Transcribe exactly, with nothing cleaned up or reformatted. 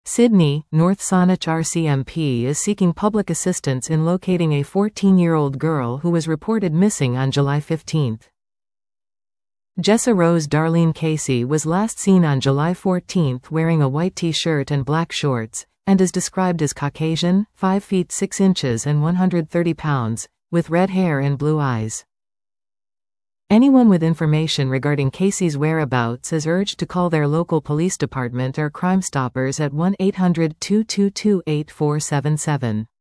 Sydney, North Saanich R C M P is seeking public assistance in locating a fourteen-year-old girl who was reported missing on July fifteenth. Jessa Rose Darlene Casey was last seen on July fourteenth wearing a white t-shirt and black shorts, and is described as Caucasian, five feet six inches and one hundred thirty pounds, with red hair and blue eyes. Anyone with information regarding Casey's whereabouts is urged to call their local police department or Crime Stoppers at one eight hundred, two two two, eight four seven seven.